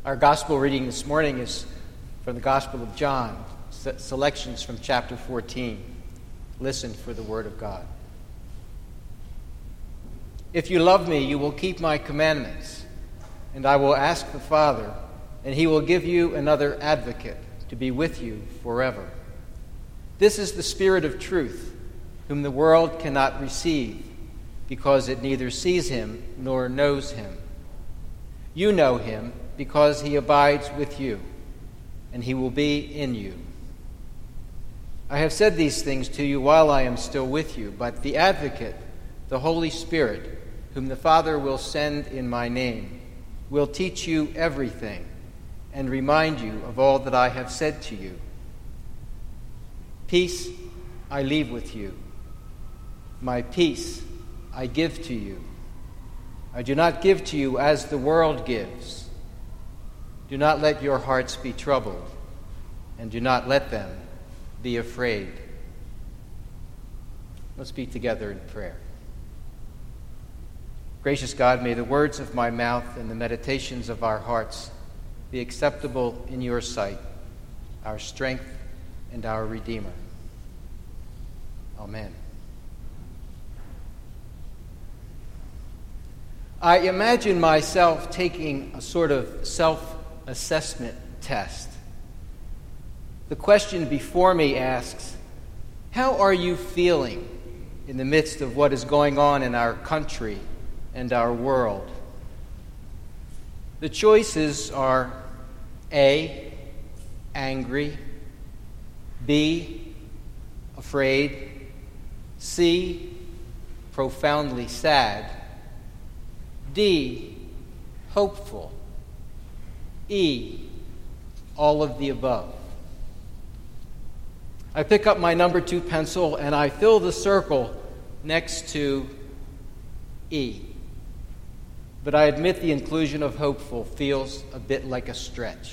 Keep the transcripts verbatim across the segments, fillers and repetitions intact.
Our gospel reading this morning is from the Gospel of John, se- selections from chapter fourteen. Listen for the word of God. If you love me, you will keep my commandments, and I will ask the Father, and he will give you another advocate to be with you forever. This is the Spirit of truth, whom the world cannot receive, because it neither sees him nor knows him. You know him, because he abides with you, and he will be in you. I have said these things to you while I am still with you, but the Advocate, the Holy Spirit, whom the Father will send in my name, will teach you everything and remind you of all that I have said to you. Peace I leave with you. My peace I give to you. I do not give to you as the world gives. Do not let your hearts be troubled, and do not let them be afraid. Let's be together in prayer. Gracious God, may the words of my mouth and the meditations of our hearts be acceptable in your sight, our strength and our Redeemer. Amen. I imagine myself taking a sort of self-assessment test. The question before me asks, how are you feeling in the midst of what is going on in our country and our world? The choices are A, angry, B, afraid, C, profoundly sad, D, hopeful, E, all of the above. I pick up my number two pencil and I fill the circle next to E. But I admit the inclusion of hopeful feels a bit like a stretch.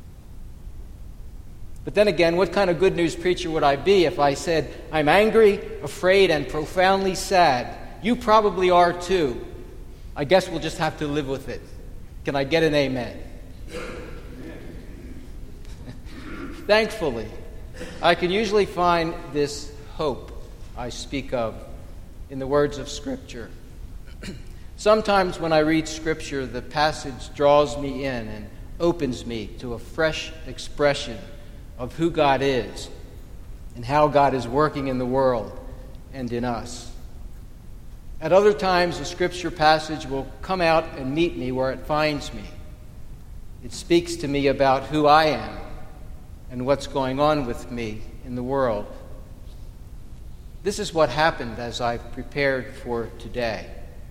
But then again, what kind of good news preacher would I be if I said, I'm angry, afraid, and profoundly sad? You probably are too. I guess we'll just have to live with it. Can I get an amen? Thankfully, I can usually find this hope I speak of in the words of Scripture. Sometimes when I read Scripture, the passage draws me in and opens me to a fresh expression of who God is and how God is working in the world and in us. At other times, the Scripture passage will come out and meet me where it finds me. It speaks to me about who I am and what's going on with me in the world. This is what happened as I've prepared for today.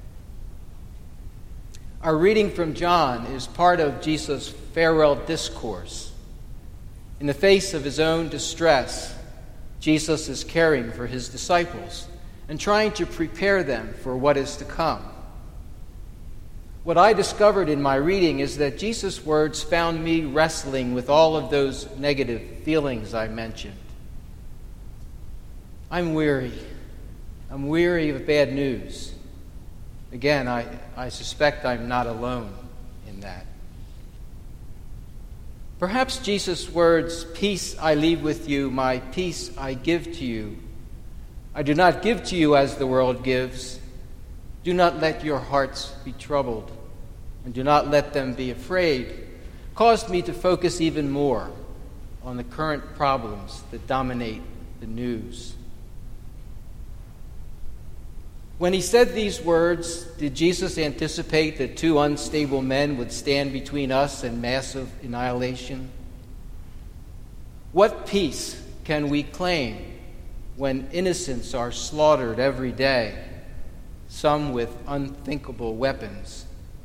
Our reading from John is part of Jesus' farewell discourse. In the face of his own distress, Jesus is caring for his disciples and trying to prepare them for what is to come. What I discovered in my reading is that Jesus' words found me wrestling with all of those negative feelings I mentioned. I'm weary. I'm weary of bad news. Again, I, I suspect I'm not alone in that. Perhaps Jesus' words, peace I leave with you, my peace I give to you. I do not give to you as the world gives. Do not let your hearts be troubled, and do not let them be afraid, caused me to focus even more on the current problems that dominate the news. When he said these words, did Jesus anticipate that two unstable men would stand between us and massive annihilation? What peace can we claim when innocents are slaughtered every day, some with unthinkable weapons?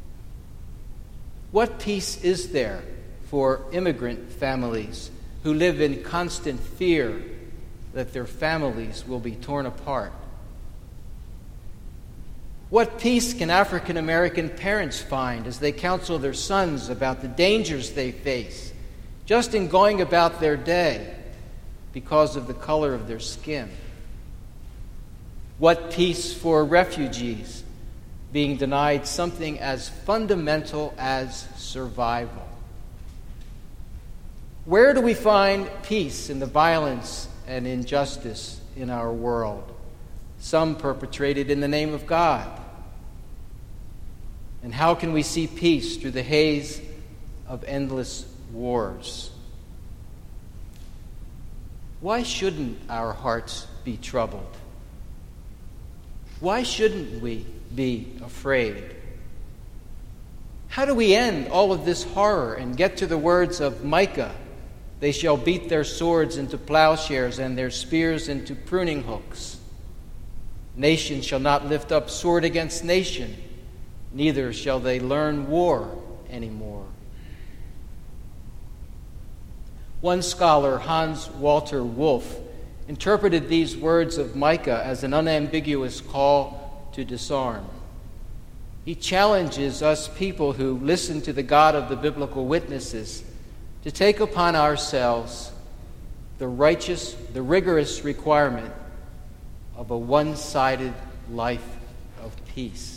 What peace is there for immigrant families who live in constant fear that their families will be torn apart? What peace can African American parents find as they counsel their sons about the dangers they face just in going about their day because of the color of their skin? What peace for refugees being denied something as fundamental as survival? Where do we find peace in the violence and injustice in our world, some perpetrated in the name of God? And how can we see peace through the haze of endless wars? Why shouldn't our hearts be troubled? Why shouldn't we be afraid? How do we end all of this horror and get to the words of Micah? They shall beat their swords into plowshares and their spears into pruning hooks. Nation shall not lift up sword against nation, neither shall they learn war anymore. One scholar, Hans Walter Wolff, interpreted these words of Micah as an unambiguous call to disarm. He challenges us people who listen to the God of the biblical witnesses to take upon ourselves the righteous, the rigorous requirement of a one-sided life of peace.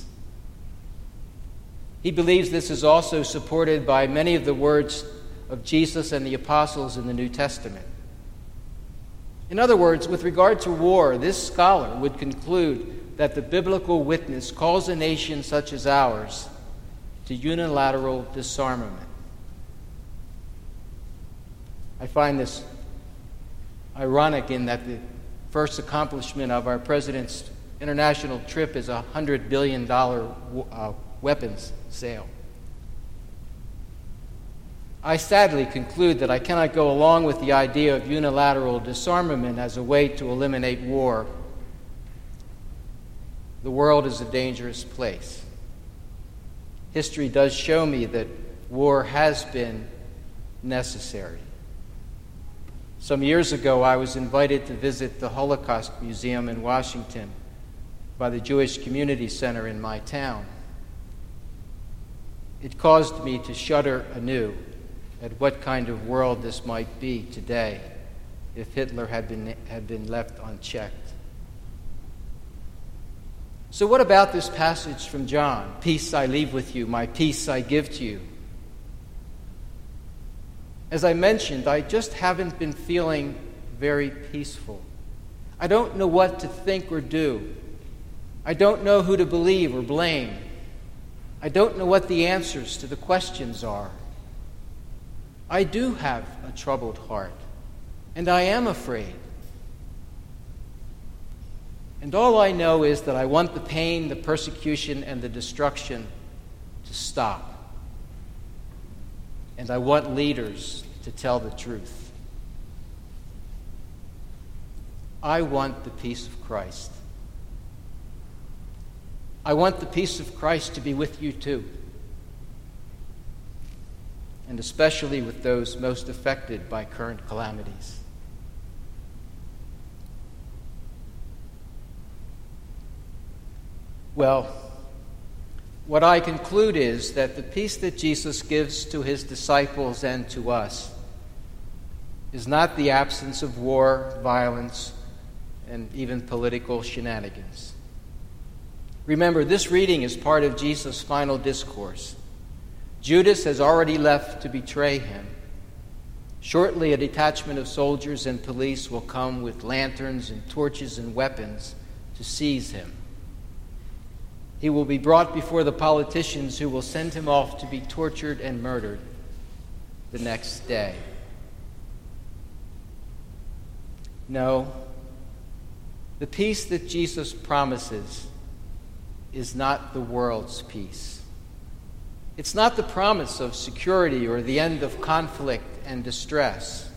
He believes this is also supported by many of the words of Jesus and the apostles in the New Testament. In other words, with regard to war, this scholar would conclude that the biblical witness calls a nation such as ours to unilateral disarmament. I find this ironic in that the first accomplishment of our president's international trip is a one hundred billion dollars uh, weapons sale. I sadly conclude that I cannot go along with the idea of unilateral disarmament as a way to eliminate war. The world is a dangerous place. History does show me that war has been necessary. Some years ago, I was invited to visit the Holocaust Museum in Washington by the Jewish Community Center in my town. It caused me to shudder anew at what kind of world this might be today if Hitler had been, had been left unchecked. So what about this passage from John? Peace I leave with you, my peace I give to you. As I mentioned, I just haven't been feeling very peaceful. I don't know what to think or do. I don't know who to believe or blame. I don't know what the answers to the questions are. I do have a troubled heart, and I am afraid. And all I know is that I want the pain, the persecution, and the destruction to stop. And I want leaders to tell the truth. I want the peace of Christ. I want the peace of Christ to be with you too, and especially with those most affected by current calamities. Well, what I conclude is that the peace that Jesus gives to his disciples and to us is not the absence of war, violence, and even political shenanigans. Remember, this reading is part of Jesus' final discourse. Judas has already left to betray him. Shortly, a detachment of soldiers and police will come with lanterns and torches and weapons to seize him. He will be brought before the politicians who will send him off to be tortured and murdered the next day. No, the peace that Jesus promises is not the world's peace. It's not the promise of security or the end of conflict and distress.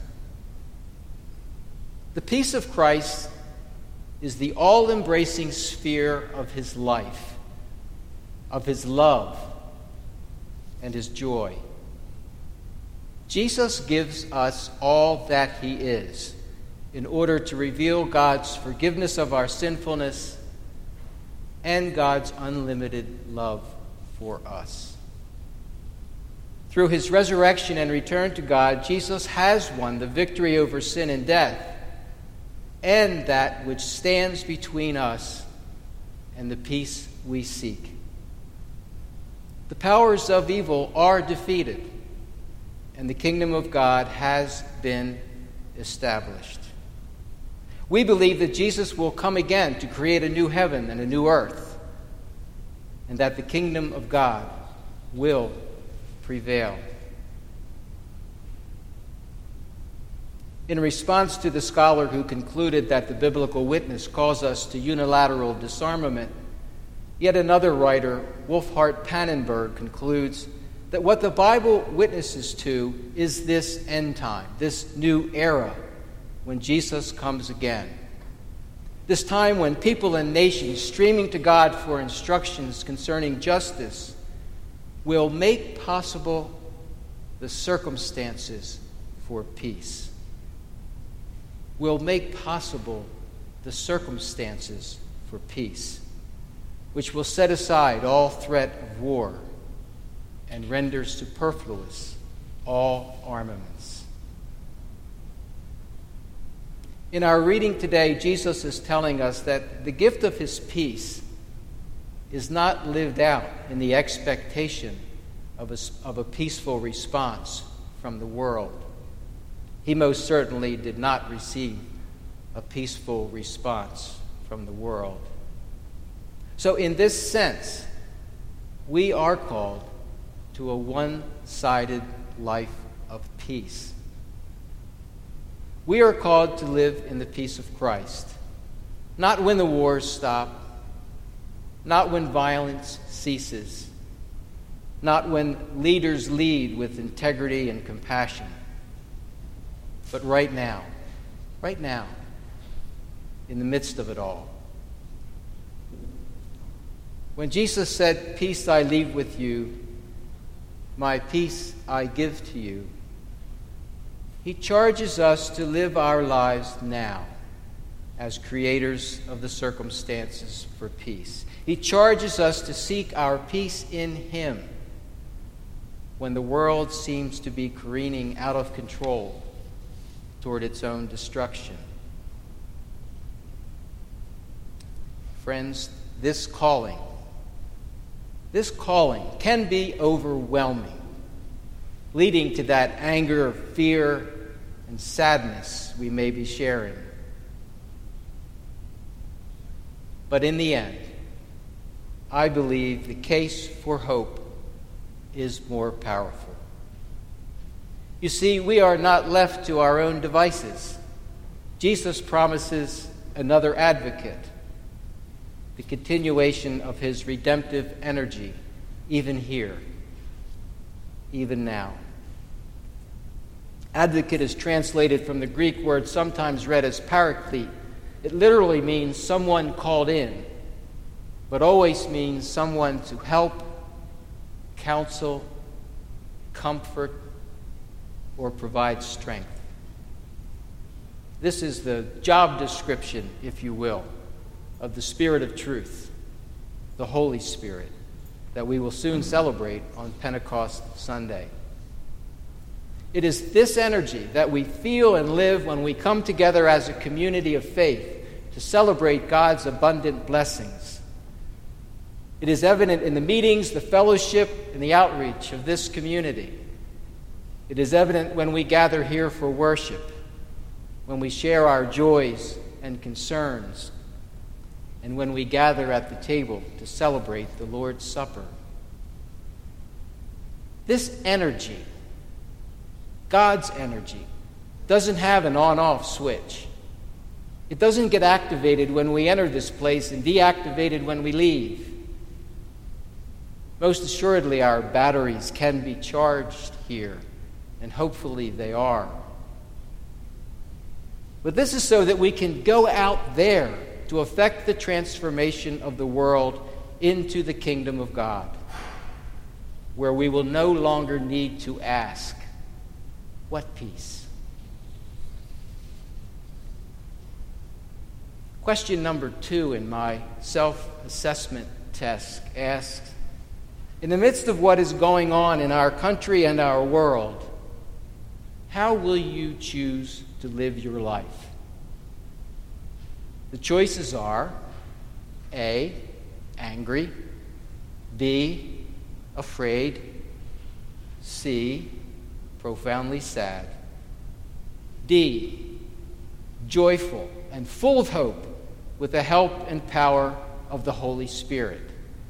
The peace of Christ is the all-embracing sphere of his life, of his love, and his joy. Jesus gives us all that he is in order to reveal God's forgiveness of our sinfulness and God's unlimited love for us. Through his resurrection and return to God, Jesus has won the victory over sin and death, and that which stands between us and the peace we seek. The powers of evil are defeated, and the kingdom of God has been established. We believe that Jesus will come again to create a new heaven and a new earth, and that the kingdom of God will prevail. In response to the scholar who concluded that the biblical witness calls us to unilateral disarmament, yet another writer, Wolfhart Pannenberg, concludes that what the Bible witnesses to is this end time, this new era when Jesus comes again. This time when people and nations streaming to God for instructions concerning justice will make possible the circumstances for peace. Will make possible the circumstances for peace, which will set aside all threat of war and render superfluous all armaments. In our reading today, Jesus is telling us that the gift of his peace is not lived out in the expectation of a, of a peaceful response from the world. He most certainly did not receive a peaceful response from the world. So in this sense, we are called to a one-sided life of peace. We are called to live in the peace of Christ, not when the wars stop, not when violence ceases, not when leaders lead with integrity and compassion, but right now, right now, in the midst of it all. When Jesus said, "Peace I leave with you, my peace I give to you," he charges us to live our lives now as creators of the circumstances for peace. He charges us to seek our peace in him when the world seems to be careening out of control toward its own destruction. Friends, this calling, this calling can be overwhelming, leading to that anger, fear, and sadness we may be sharing. But in the end, I believe the case for hope is more powerful. You see, we are not left to our own devices. Jesus promises another advocate, the continuation of his redemptive energy, even here, even now. Advocate is translated from the Greek word sometimes read as paraclete. It literally means someone called in, but always means someone to help, counsel, comfort, or provide strength. This is the job description, if you will, of the Spirit of truth, the Holy Spirit, that we will soon celebrate on Pentecost Sunday. It is this energy that we feel and live when we come together as a community of faith to celebrate God's abundant blessings. It is evident in the meetings, the fellowship, and the outreach of this community. It is evident when we gather here for worship, when we share our joys and concerns, and when we gather at the table to celebrate the Lord's Supper. This energy, God's energy, doesn't have an on-off switch. It doesn't get activated when we enter this place and deactivated when we leave. Most assuredly, our batteries can be charged here, and hopefully they are. But this is so that we can go out there to affect the transformation of the world into the kingdom of God, where we will no longer need to ask, "What peace?" Question number two in my self-assessment test asks, in the midst of what is going on in our country and our world, how will you choose to live your life? The choices are A, angry, B, afraid, C, profoundly sad. D, joyful and full of hope with the help and power of the Holy Spirit.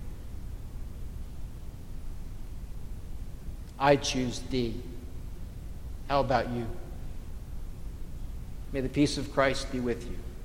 I choose D. How about you? May the peace of Christ be with you.